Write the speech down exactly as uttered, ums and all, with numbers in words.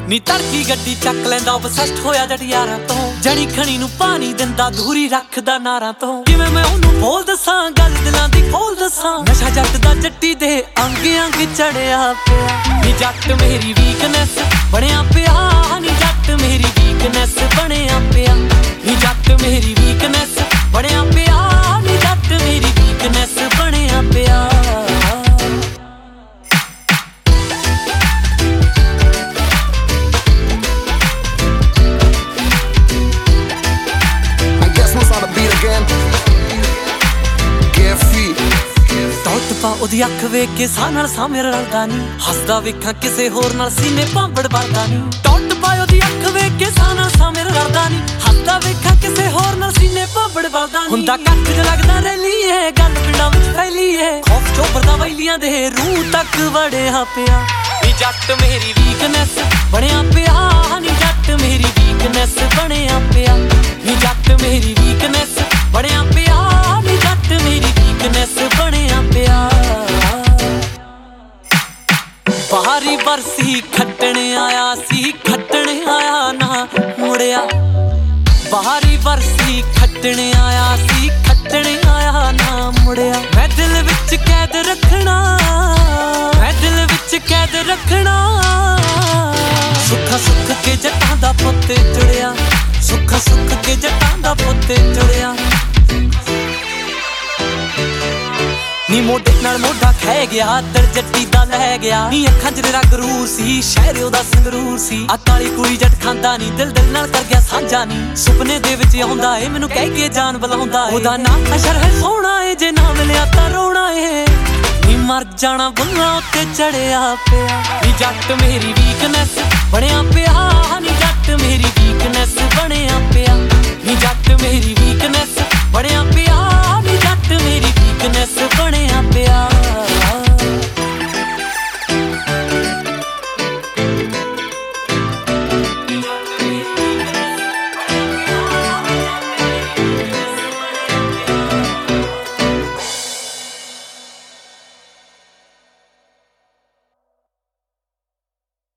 ਨੀ ਤੜਕੀ ਗੱਡੀ ਚੱਕ ਲੈਂਦਾ obsessed ਹੋਇਆ ਜੱਟ ਯਾਰਾਂ ਤੋਂ ਜਣੀ ਖਣੀ ਨੂੰ ਪਾਣੀ ਦਿੰਦਾ ਦੂਰੀ ਰੱਖਦਾ ਨਾਰਾਂ ਤੋਂ ਕਿਵੇਂ ਮੈਂ ਉਹਨੂੰ ਬੋਲ ਦੱਸਾਂ ਗੱਲ ਦਿਲਾਂ ਦੀ ਖੋਲ ਦੱਸਾਂ ਨਸ਼ਾ ਜੱਟ ਦਾ ਜੱਟੀ ਦੇ ਅੰਗ ਅੰਗ ਚੜਿਆ ਪਿਆ ਨੀ ਜੱਟ ਮੇਰੀ ਵੀਕਨੈਸ ਬਣਿਆ ਪਿਆ ਨੀ ਜੱਟ ਮੇਰੀ ਵੀਕਨੈਸ ਬਣਿਆ ਪਿਆ ਨੀ ਜੱਟ ਮੇਰੀ ਵੀਕਨੈਸ ਬਣਿਆ ਪਿਆ ਨੀ ਜੱਟ ਮੇਰੀ ਵੀਕਨੈਸ ਬਣਿਆ ਪਿਆ ਉਹਦੀ ਅੱਖ ਵੇਖ ਕੇ ਸਾਹ ਨਾਲ ਸਾਹ ਮੇਰਾ ਰਲਦਾ ਨੀ ਹੱਸਦਾ ਵੇਖਾਂ ਕਿਸੇ ਹੋਰ ਨਾਲ ਸੀਨੇ ਭਾਂਬੜ ਵਰਦਾ ਨੀ ਟੁੱਟ ਪਾਏ ਉਹਦੀ ਅੱਖ ਵੇਖ ਕੇ ਸਾਹ ਨਾਲ ਸਾਹ ਮੇਰਾ ਰਲਦਾ ਨੀ ਹੱਸਦਾ ਵੇਖਾਂ ਕਿਸੇ ਹੋਰ ਨਾਲ ਸੀਨੇ ਭਾਂਬੜ ਵਰਦਾ ਨੀ ਹੁੰਦਾ ਕੱਖ ਜ ਲੱਗਦਾ ਰੈਲੀਏ ਗੱਲ ਪਿੰਡਾਂ ਵਿੱਚ ਫੈਲੀਏ ਖੌਫ ਚੋਬਰਦਾ ਵੈਲੀਆਂ ਦੇ ਰੂਹ ਤੱਕ ਵੜਿਆ ਪਿਆ ਨੀ ਜੱਟ ਮੇਰੀ ਵੀਕਨੈਸ ਬਣਿਆ ਪਿਆ ਨੀ ਜੱਟ ਮੇਰੀ ਵੀਕਨੈਸ ਬਣਿਆ ਪਿਆ ਨੀ ਜੱਟ ਮੇਰੀ ਵੀਕਨੈਸ ਬਣਿਆ ਪਿਆ ਨੀ ਜੱਟ ਮੇਰੀ ਵੀਕਨੈਸ ਬਣਿਆ ਪਿਆ ਬਾਹਰੀ ਬਰਸੀ ਖੱਟਣ ਆਇਆ ਸੀ ਖੱਟਣ ਆਇਆ ਨਾ ਮੁੜਿਆ ਬਾਹਰੀ ਬਰਸੀ ਖੱਟਣ ਆਇਆ ਸੀ ਖੱਟਣ ਆਇਆ ਨਾ ਮੁੜਿਆ ਮੈਂ ਦਿਲ ਵਿੱਚ ਕੈਦ ਰੱਖਣਾ ਮੈਂ ਦਿਲ ਵਿੱਚ ਕੈਦ ਰੱਖਣਾ ਸੁੱਖਾ ਸੁੱਖ ਕੇ ਜੱਟਾਂ ਦਾ ਪੁੱਤ ਚੜਿਆ ਸੁੱਖਾ ਸੁੱਖ ਕੇ ਜੱਟਾਂ ਦਾ ਪੁੱਤ ਚੜਿਆ ਨੀ ਮੋਢੇ ਨਾਲ ਮੋਢਾ ਖਹਿ ਗਿਆ ਦਿਲ ਜੱਟੀ ਦਾ ਲੈ ਗਿਆ ਨੀ ਅੱਖਾਂ 'ਚ ਤੇਰਾ ਗਰੂਰ ਸੀ ਸ਼ਹਿਰ ਉਹਦਾ ਸੰਗਰੂਰ ਸੀ ਆ ਕਾਲੀ ਕੁੜੀ ਜੱਟ ਖਾਂਦਾ ਨੀ ਦਿਲ ਦਿਲ ਨਾਲ ਕਰ ਗਿਆ ਸਾਂਝਾ ਨੀ ਸੁਪਨੇ ਦੇ ਵਿੱਚ ਆਉਂਦਾ ਏ ਮੈਨੂੰ ਕਹਿ ਕੇ ਜਾਨ ਬੁਲਾਉਂਦਾ ਉਹਦਾ ਨਾਂ ਅਸ਼ਰ ਹੈ ਸੋਹਣਾ ਏ ਜੇ ਨਾ ਮਿਲਿਆ ਤਾਂ ਰੋਣਾ ਏ ਨੀ ਮਰ ਜਾਣਾ ਬੁੱਲਾਂ ਉੱਤੇ ਚੜਿਆ ਪਿਆ ਨੀ ਜੱਟ ਮੇਰੀ ਵੀਕਨੈਸ ਬਣਿਆ ਪਿਆ ਨੀ ਜੱਟ ਮੇਰੀ ਵੀਕਨੈਸ ਬਣਿਆ ਪਿਆ ਨੀ ਜੱਟ ਮੇਰੀ ਵੀਕ